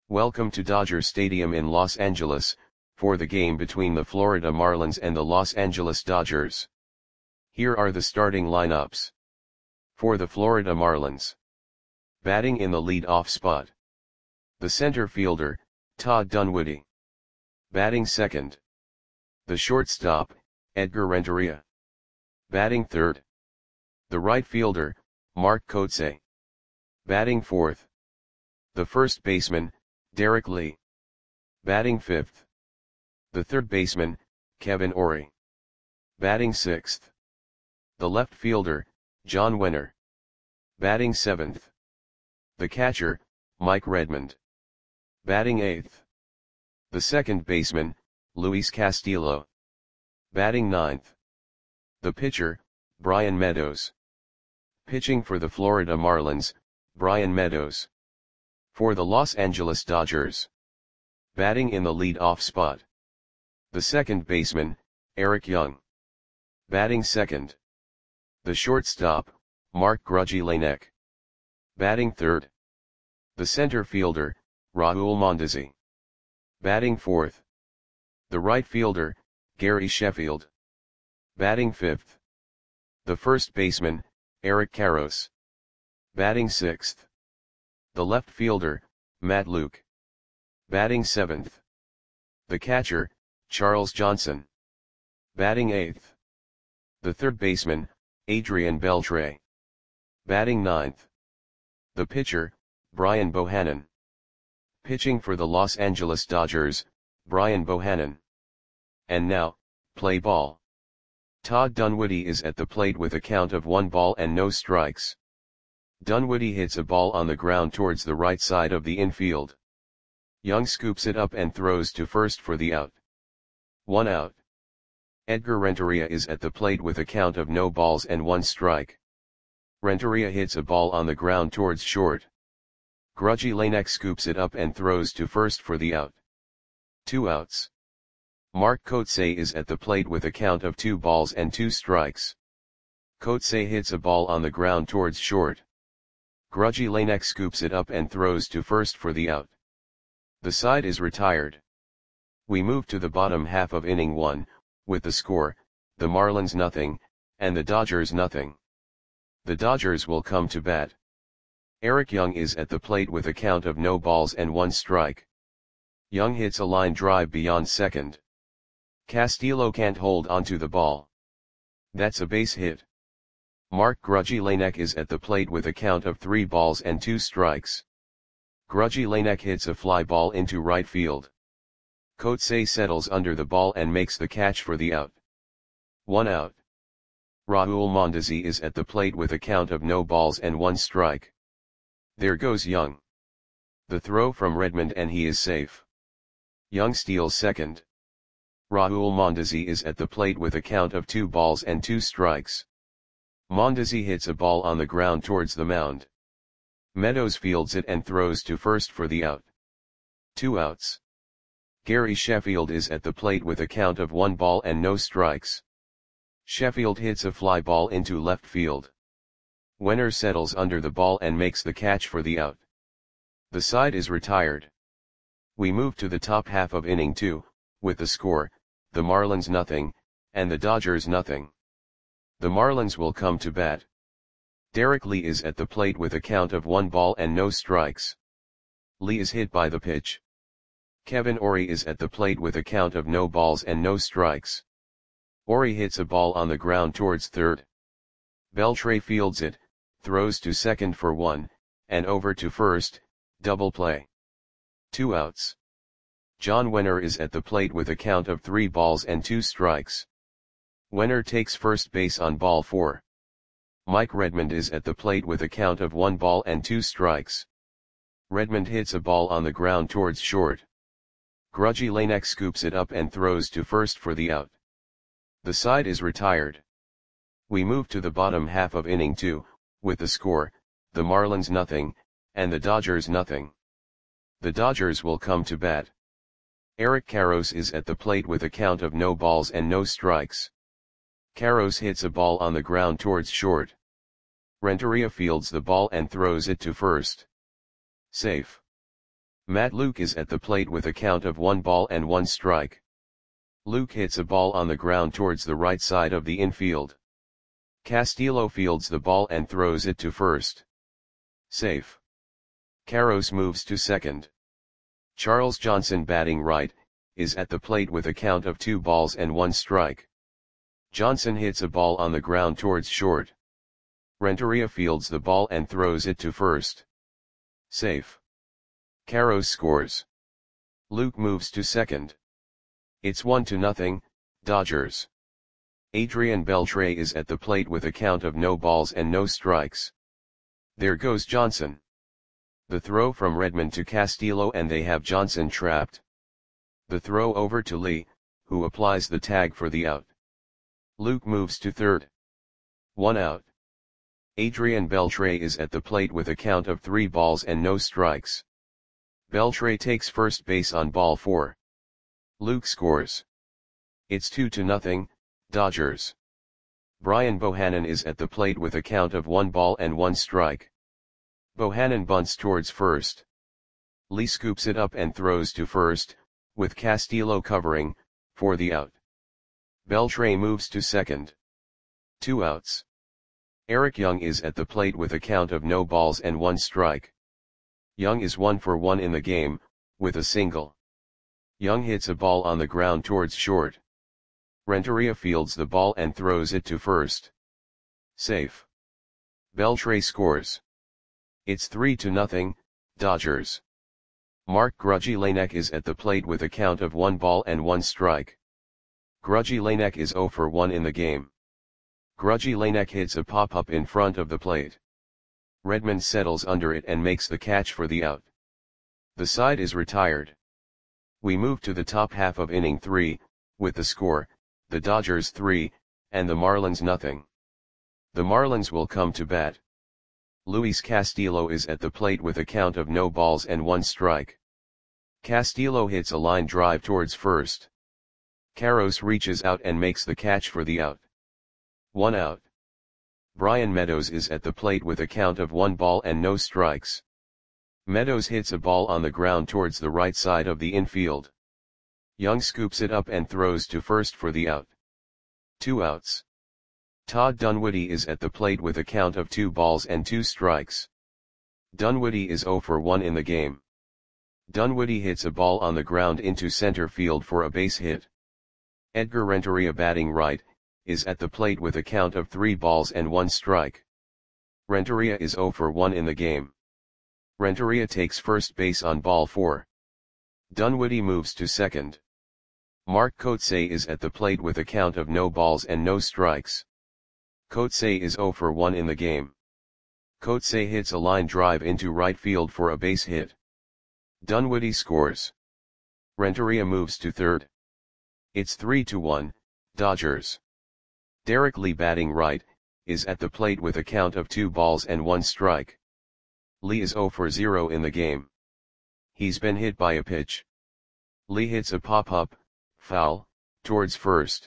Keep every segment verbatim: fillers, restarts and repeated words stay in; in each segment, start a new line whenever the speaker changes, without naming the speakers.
Welcome to Dodger Stadium in Los Angeles, for the game between the Florida Marlins and the Los Angeles Dodgers. Here are the starting lineups. For the Florida Marlins. Batting in the lead-off spot. The center fielder, Todd Dunwoody. Batting second. The shortstop, Edgar Renteria. Batting third. The right fielder, Mark Kotsay. Batting fourth. The first baseman, Derek Lee. Batting fifth. The third baseman, Kevin Orie. Batting sixth. The left fielder, John Wenner. Batting seventh. The catcher, Mike Redmond. Batting eighth. The second baseman, Luis Castillo. Batting ninth. The pitcher, Brian Meadows. Pitching for the Florida Marlins, Brian Meadows. For the Los Angeles Dodgers. Batting in the lead-off spot. The second baseman, Eric Young. Batting second. The shortstop, Mark Grudzielanek. Batting third. The center fielder, Raul Mondesi. Batting fourth. The right fielder, Gary Sheffield. Batting fifth. The first baseman, Eric Karros. Batting sixth. The left fielder, Matt Luke. Batting seventh. The catcher, Charles Johnson. Batting eighth. The third baseman, Adrian Beltre. Batting ninth. The pitcher, Brian Bohannon. Pitching for the Los Angeles Dodgers, Brian Bohannon. And now, play ball. Todd Dunwoody is at the plate with a count of one ball and no strikes. Dunwoody hits a ball on the ground towards the right side of the infield. Young scoops it up and throws to first for the out. One out. Edgar Renteria is at the plate with a count of no balls and one strike. Renteria hits a ball on the ground towards short. Grudzielanek scoops it up and throws to first for the out. Two outs. Mark Kotsay is at the plate with a count of two balls and two strikes. Kotsay hits a ball on the ground towards short. Grudzielanek scoops it up and throws to first for the out. The side is retired. We move to the bottom half of inning one, with the score, the Marlins nothing, and the Dodgers nothing. The Dodgers will come to bat. Eric Young is at the plate with a count of no balls and one strike. Young hits a line drive beyond second. Castillo can't hold onto the ball. That's a base hit. Mark Grudzielanek is at the plate with a count of three balls and two strikes. Grudzielanek hits a fly ball into right field. Kotsay settles under the ball and makes the catch for the out. One out. Raul Mondesi is at the plate with a count of no balls and one strike. There goes Young. The throw from Redmond and he is safe. Young steals second. Raul Mondesi is at the plate with a count of two balls and two strikes. Mondesi hits a ball on the ground towards the mound. Meadows fields it and throws to first for the out. Two outs. Gary Sheffield is at the plate with a count of one ball and no strikes. Sheffield hits a fly ball into left field. Wenner settles under the ball and makes the catch for the out. The side is retired. We move to the top half of inning two, with the score, the Marlins nothing, and the Dodgers nothing. The Marlins will come to bat. Derek Lee is at the plate with a count of one ball and no strikes. Lee is hit by the pitch. Kevin Orie is at the plate with a count of no balls and no strikes. Orie hits a ball on the ground towards third. Beltre fields it, throws to second for one, and over to first, double play. Two outs. John Wenner is at the plate with a count of three balls and two strikes. Wenner takes first base on ball four. Mike Redmond is at the plate with a count of one ball and two strikes. Redmond hits a ball on the ground towards short. Grudzielanek scoops it up and throws to first for the out. The side is retired. We move to the bottom half of inning two, with the score, the Marlins nothing, and the Dodgers nothing. The Dodgers will come to bat. Eric Karros is at the plate with a count of no balls and no strikes. Karros hits a ball on the ground towards short. Renteria fields the ball and throws it to first. Safe. Matt Luke is at the plate with a count of one ball and one strike. Luke hits a ball on the ground towards the right side of the infield. Castillo fields the ball and throws it to first. Safe. Carros moves to second. Charles Johnson, batting right, is at the plate with a count of two balls and one strike. Johnson hits a ball on the ground towards short. Renteria fields the ball and throws it to first. Safe. Carros scores. Luke moves to second. It's one to nothing, Dodgers. Adrian Beltre is at the plate with a count of no balls and no strikes. There goes Johnson. The throw from Redmond to Castillo and they have Johnson trapped. The throw over to Lee, who applies the tag for the out. Luke moves to third. One out. Adrian Beltre is at the plate with a count of three balls and no strikes. Beltre takes first base on ball four. Luke scores. It's two to nothing, Dodgers. Brian Bohannon is at the plate with a count of one ball and one strike. Bohannon bunts towards first. Lee scoops it up and throws to first, with Castillo covering, for the out. Beltre moves to second. Two outs. Eric Young is at the plate with a count of no balls and one strike. Young is one for one in the game, with a single. Young hits a ball on the ground towards short. Renteria fields the ball and throws it to first. Safe. Beltre scores. It's three to nothing, Dodgers. Mark Grudzielanek is at the plate with a count of one ball and one strike. Grudzielanek is zero for one in the game. Grudzielanek hits a pop-up in front of the plate. Redmond settles under it and makes the catch for the out. The side is retired. We move to the top half of inning three, with the score, the Dodgers three, and the Marlins nothing. The Marlins will come to bat. Luis Castillo is at the plate with a count of no balls and one strike. Castillo hits a line drive towards first. Carros reaches out and makes the catch for the out. One out. Brian Meadows is at the plate with a count of one ball and no strikes. Meadows hits a ball on the ground towards the right side of the infield. Young scoops it up and throws to first for the out. Two outs. Todd Dunwoody is at the plate with a count of two balls and two strikes. Dunwoody is zero for one in the game. Dunwoody hits a ball on the ground into center field for a base hit. Edgar Renteria, batting right, is at the plate with a count of three balls and one strike. Renteria is zero for one in the game. Renteria takes first base on ball four. Dunwoody moves to second. Mark Kotsay is at the plate with a count of no balls and no strikes. Kotsay is zero for one in the game. Kotsay hits a line drive into right field for a base hit. Dunwoody scores. Renteria moves to third. It's three to one, Dodgers. Derek Lee, batting right, is at the plate with a count of two balls and one strike. Lee is zero for zero in the game. He's been hit by a pitch. Lee hits a pop-up, foul, towards first.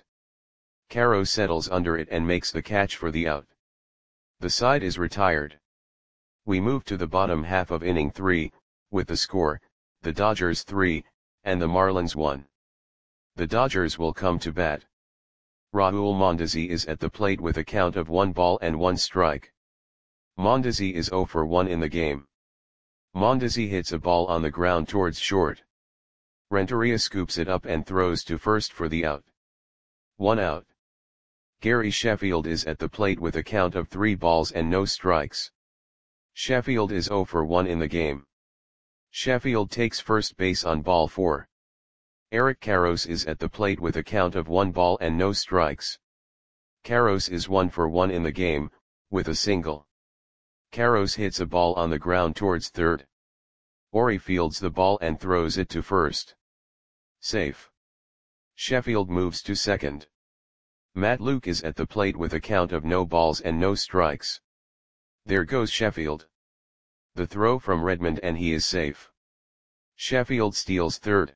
Caro settles under it and makes the catch for the out. The side is retired. We move to the bottom half of inning three, with the score, the Dodgers three, and the Marlins one. The Dodgers will come to bat. Raul Mondesi is at the plate with a count of one ball and one strike. Mondesi is zero for one in the game. Mondesi hits a ball on the ground towards short. Renteria scoops it up and throws to first for the out. One out. Gary Sheffield is at the plate with a count of three balls and no strikes. Sheffield is zero for one in the game. Sheffield takes first base on ball four. Eric Carros is at the plate with a count of one ball and no strikes. Carros is one for one in the game, with a single. Carros hits a ball on the ground towards third. Ori fields the ball and throws it to first. Safe. Sheffield moves to second. Matt Luke is at the plate with a count of no balls and no strikes. There goes Sheffield. The throw from Redmond and he is safe. Sheffield steals third.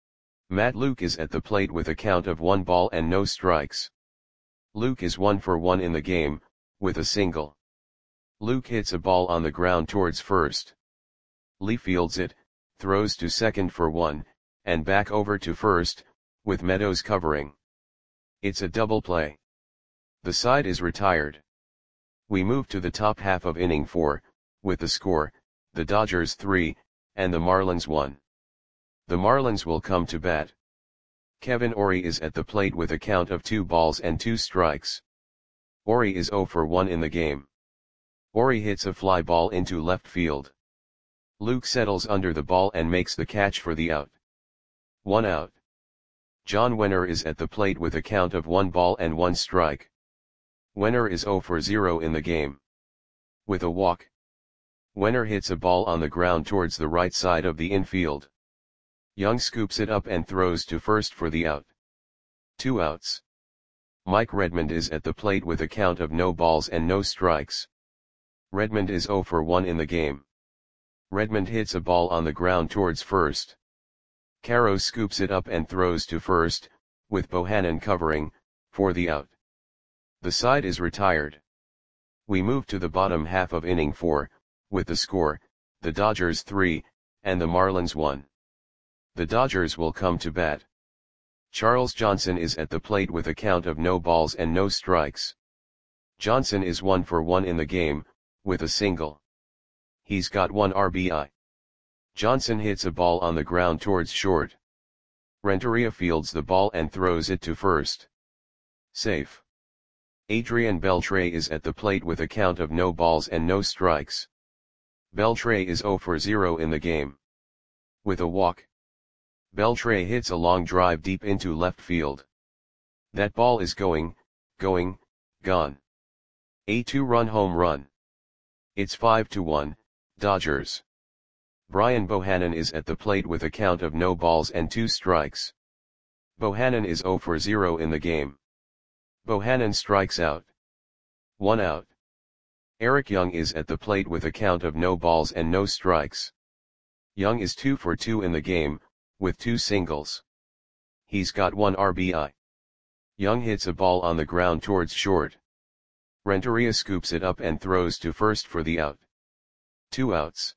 Matt Luke is at the plate with a count of one ball and no strikes. Luke is one for one in the game, with a single. Luke hits a ball on the ground towards first. Lee fields it, throws to second for one, and back over to first, with Meadows covering. It's a double play. The side is retired. We move to the top half of inning four, with the score, the Dodgers three, and the Marlins one. The Marlins will come to bat. Kevin Orie is at the plate with a count of two balls and two strikes. Orie is oh for one in the game. Orie hits a fly ball into left field. Luke settles under the ball and makes the catch for the out. One out. John Wenner is at the plate with a count of one ball and one strike. Wenner is oh for zero in the game. With a walk. Wenner hits a ball on the ground towards the right side of the infield. Young scoops it up and throws to first for the out. Two outs. Mike Redmond is at the plate with a count of no balls and no strikes. Redmond is oh for one in the game. Redmond hits a ball on the ground towards first. Caro scoops it up and throws to first, with Bohannon covering, for the out. The side is retired. We move to the bottom half of inning four, with the score, the Dodgers three, and the Marlins one. The Dodgers will come to bat. Charles Johnson is at the plate with a count of no balls and no strikes. Johnson is one for one in the game, with a single. He's got one R B I. Johnson hits a ball on the ground towards short. Renteria fields the ball and throws it to first. Safe. Adrian Beltre is at the plate with a count of no balls and no strikes. Beltre is oh for zero in the game. With a walk. Beltre hits a long drive deep into left field. That ball is going, going, gone. A two-run home run. It's five to one, Dodgers. Brian Bohannon is at the plate with a count of no balls and two strikes. Bohannon is oh for zero in the game. Bohannon strikes out. One out. Eric Young is at the plate with a count of no balls and no strikes. Young is two for two in the game, with two singles. He's got one R B I. Young hits a ball on the ground towards short. Renteria scoops it up and throws to first for the out. Two outs.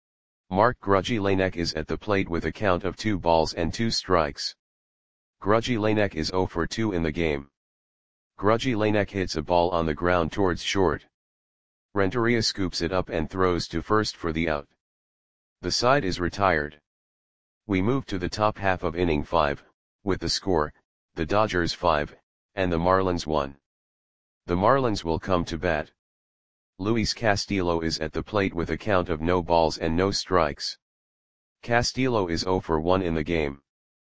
Mark Grudzielanek is at the plate with a count of two balls and two strikes. Grudzielanek is oh for two in the game. Grudzielanek hits a ball on the ground towards short. Renteria scoops it up and throws to first for the out. The side is retired. We move to the top half of inning five, with the score, the Dodgers five, and the Marlins one. The Marlins will come to bat. Luis Castillo is at the plate with a count of no balls and no strikes. Castillo is oh for one in the game.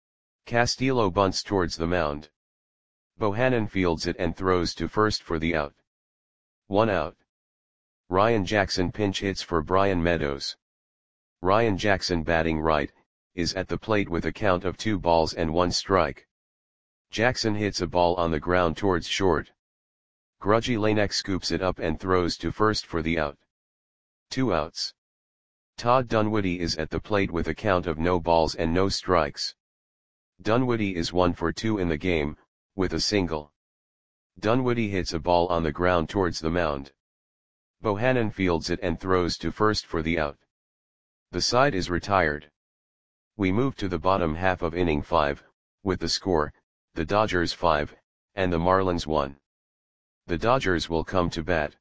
Castillo bunts towards the mound. Bohannon fields it and throws to first for the out. One out. Ryan Jackson pinch hits for Brian Meadows. Ryan Jackson, batting right, is at the plate with a count of two balls and one strike. Jackson hits a ball on the ground towards short. Grudzielanek scoops it up and throws to first for the out. Two outs. Todd Dunwoody is at the plate with a count of no balls and no strikes. Dunwoody is one for two in the game, with a single. Dunwoody hits a ball on the ground towards the mound. Bohannon fields it and throws to first for the out. The side is retired. We move to the bottom half of inning five, with the score, the Dodgers five, and the Marlins one. The Dodgers will come to bat.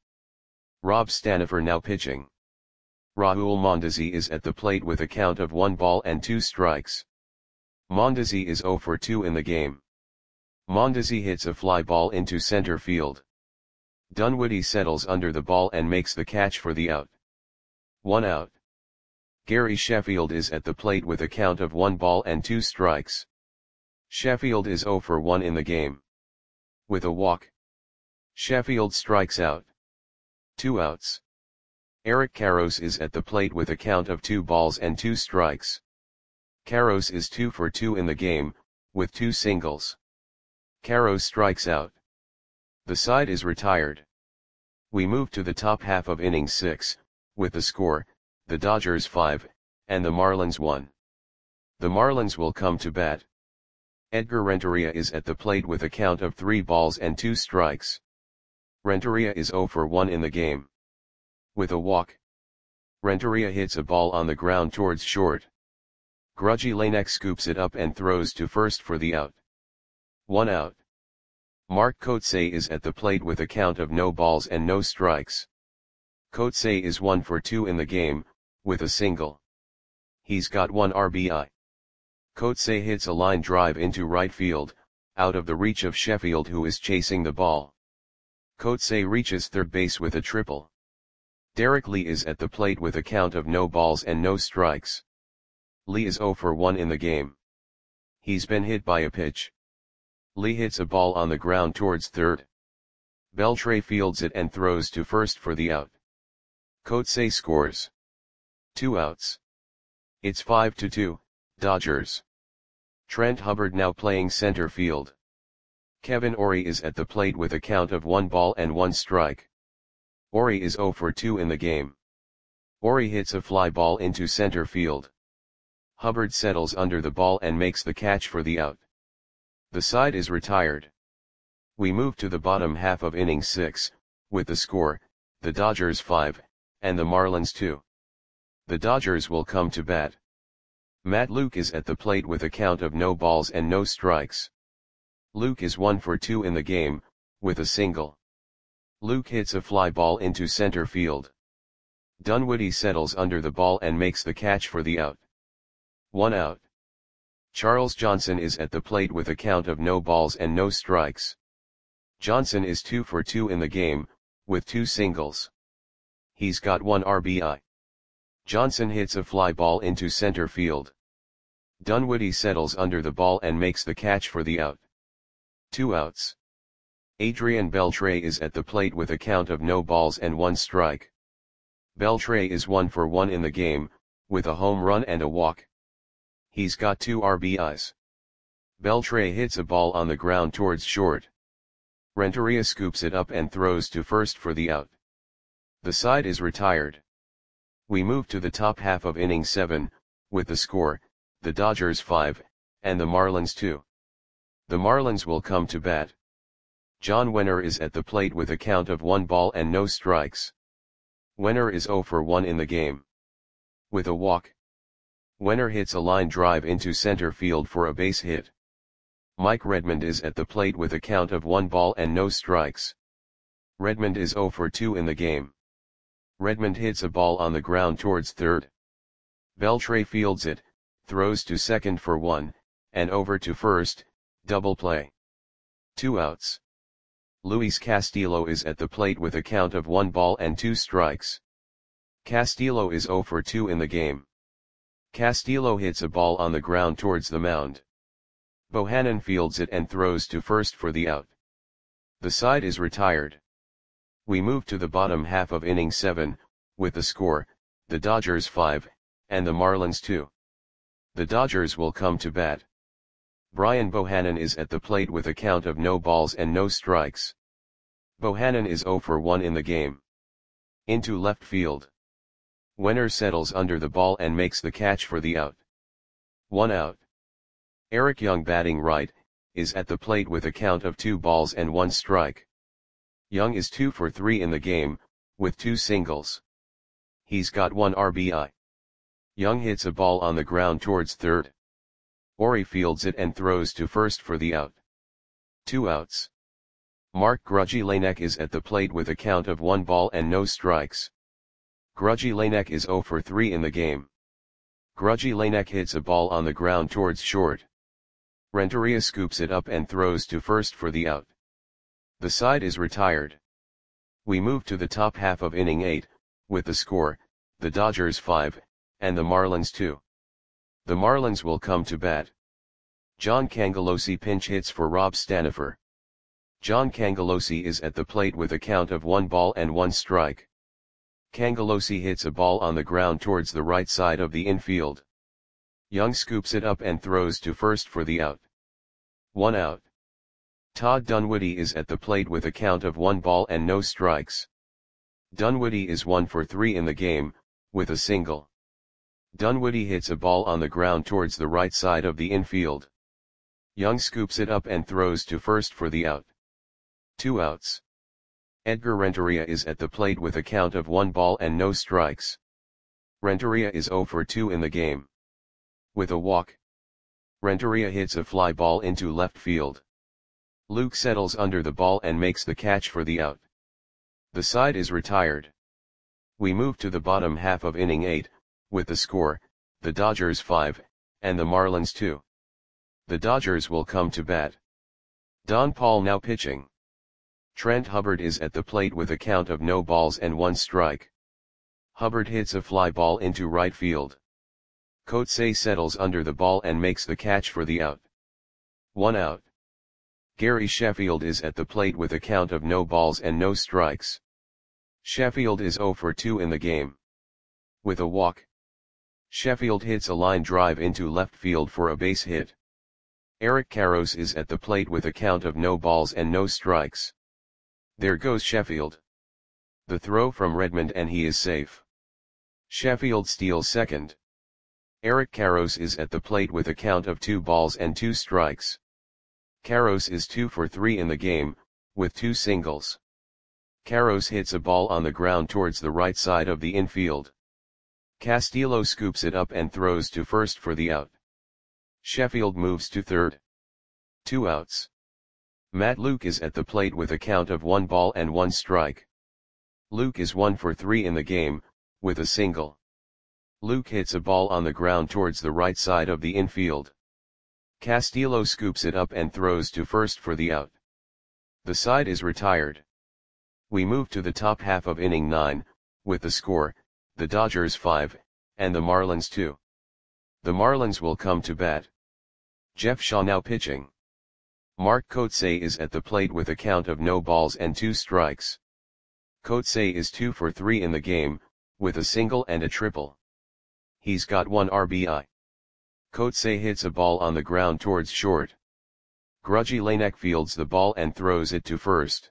Rob Stanifer now pitching. Raul Mondesi is at the plate with a count of one ball and two strikes. Mondesi is oh for two in the game. Mondesi hits a fly ball into center field. Dunwoody settles under the ball and makes the catch for the out. One out. Gary Sheffield is at the plate with a count of one ball and two strikes. Sheffield is oh for one in the game. With a walk. Sheffield strikes out. Two outs. Eric Karros is at the plate with a count of two balls and two strikes. Karros is two for two in the game, with two singles. Karros strikes out. The side is retired. We move to the top half of inning six, with the score, the Dodgers five, and the Marlins one. The Marlins will come to bat. Edgar Renteria is at the plate with a count of three balls and two strikes. Renteria is oh for one in the game. With a walk. Renteria hits a ball on the ground towards short. Grudgy Lanek scoops it up and throws to first for the out. One out. Mark Kotsay is at the plate with a count of no balls and no strikes. Kotsay is one for two in the game, with a single. He's got one R B I. Kotsay hits a line drive into right field, out of the reach of Sheffield, who is chasing the ball. Kotsay reaches third base with a triple. Derek Lee is at the plate with a count of no balls and no strikes. Lee is zero for one in the game. He's been hit by a pitch. Lee hits a ball on the ground towards third. Beltre fields it and throws to first for the out. Kotsay scores. Two outs. It's five to two, Dodgers. Trent Hubbard now playing center field. Kevin Orie is at the plate with a count of one ball and one strike. Orie is zero for two in the game. Orie hits a fly ball into center field. Hubbard settles under the ball and makes the catch for the out. The side is retired. We move to the bottom half of inning six, with the score, the Dodgers five, and the Marlins two. The Dodgers will come to bat. Matt Luke is at the plate with a count of no balls and no strikes. Luke is one for two in the game, with a single. Luke hits a fly ball into center field. Dunwoody settles under the ball and makes the catch for the out. One out. Charles Johnson is at the plate with a count of no balls and no strikes. Johnson is two for two in the game, with two singles. He's got one R B I. Johnson hits a fly ball into center field. Dunwoody settles under the ball and makes the catch for the out. Two outs. Adrian Beltre is at the plate with a count of no balls and one strike. Beltre is one for one in the game, with a home run and a walk. He's got two R B Is. Beltre hits a ball on the ground towards short. Renteria scoops it up and throws to first for the out. The side is retired. We move to the top half of inning seven, with the score, the Dodgers five, and the Marlins two. The Marlins will come to bat. John Wenner is at the plate with a count of one ball and no strikes. Wenner is zero for one in the game. With a walk. Wenner hits a line drive into center field for a base hit. Mike Redmond is at the plate with a count of one ball and no strikes. Redmond is zero for two in the game. Redmond hits a ball on the ground towards third. Beltre fields it, throws to second for one, and over to first, double play. Two outs. Luis Castillo is at the plate with a count of one ball and two strikes. Castillo is zero for two in the game. Castillo hits a ball on the ground towards the mound. Bohannon fields it and throws to first for the out. The side is retired. We move to the bottom half of inning seven, with the score, the Dodgers five, and the Marlins two. The Dodgers will come to bat. Brian Bohannon is at the plate with a count of no balls and no strikes. Bohannon is zero for one in the game. Into left field. Wenner settles under the ball and makes the catch for the out. One out. Eric Young, batting right, is at the plate with a count of two balls and one strike. Young is two for three in the game, with two singles. He's got one R B I. Young hits a ball on the ground towards third. Orie fields it and throws to first for the out. Two outs. Mark Grudgy Lanek is at the plate with a count of one ball and no strikes. Grudgy Lanek is zero for three in the game. Grudgy Lanek hits a ball on the ground towards short. Renteria scoops it up and throws to first for the out. The side is retired. We move to the top half of inning eight, with the score, the Dodgers five, and the Marlins two. The Marlins will come to bat. John Cangelosi pinch hits for Rob Stanifer. John Cangelosi is at the plate with a count of one ball and one strike. Cangelosi hits a ball on the ground towards the right side of the infield. Young scoops it up and throws to first for the out. One out. Todd Dunwoody is at the plate with a count of one ball and no strikes. Dunwoody is one for three in the game, with a single. Dunwoody hits a ball on the ground towards the right side of the infield. Young scoops it up and throws to first for the out. Two outs. Edgar Renteria is at the plate with a count of one ball and no strikes. Renteria is zero for two in the game. With a walk, Renteria hits a fly ball into left field. Luke settles under the ball and makes the catch for the out. The side is retired. We move to the bottom half of inning eight, with the score, the Dodgers five, and the Marlins two. The Dodgers will come to bat. Don Paul now pitching. Trent Hubbard is at the plate with a count of no balls and one strike. Hubbard hits a fly ball into right field. Coetzee settles under the ball and makes the catch for the out. One out. Gary Sheffield is at the plate with a count of no balls and no strikes. Sheffield is zero for two in the game. With a walk, Sheffield hits a line drive into left field for a base hit. Eric Karros is at the plate with a count of no balls and no strikes. There goes Sheffield. The throw from Redmond and he is safe. Sheffield steals second. Eric Karros is at the plate with a count of two balls and two strikes. Karros is two for three in the game, with two singles. Karros hits a ball on the ground towards the right side of the infield. Castillo scoops it up and throws to first for the out. Sheffield moves to third. Two outs. Matt Luke is at the plate with a count of one ball and one strike. Luke is one for three in the game, with a single. Luke hits a ball on the ground towards the right side of the infield. Castillo scoops it up and throws to first for the out. The side is retired. We move to the top half of inning nine, with the score, the Dodgers five, and the Marlins two. The Marlins will come to bat. Jeff Shaw now pitching. Mark Coetzee is at the plate with a count of no balls and two strikes. Coetzee is two for three in the game, with a single and a triple. He's got one R B I. Coetzee hits a ball on the ground towards short. Grudgy Lanek fields the ball and throws it to first.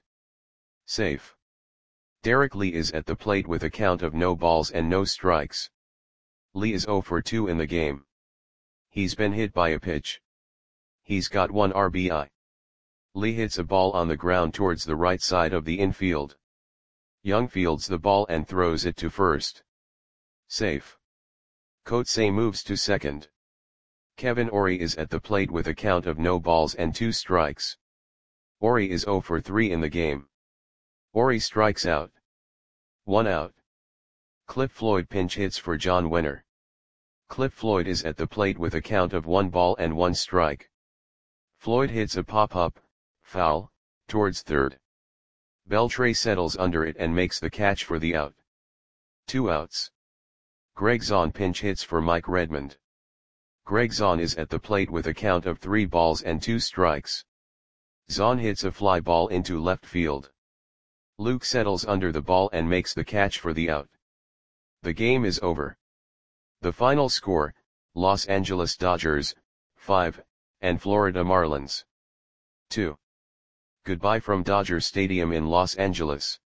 Safe. Derek Lee is at the plate with a count of no balls and no strikes. Lee is zero for two in the game. He's been hit by a pitch. He's got one R B I. Lee hits a ball on the ground towards the right side of the infield. Young fields the ball and throws it to first. Safe. Coetzee moves to second. Kevin Orie is at the plate with a count of no balls and two strikes. Orie is zero for three in the game. Orie strikes out. One out. Cliff Floyd pinch hits for John Wenner. Cliff Floyd is at the plate with a count of one ball and one strike. Floyd hits a pop-up, foul, towards third. Beltre settles under it and makes the catch for the out. Two outs. Greg Zahn pinch hits for Mike Redmond. Greg Zahn is at the plate with a count of three balls and two strikes. Zahn hits a fly ball into left field. Luke settles under the ball and makes the catch for the out. The game is over. The final score, Los Angeles Dodgers, five, and Florida Marlins, two. Goodbye from Dodger Stadium in Los Angeles.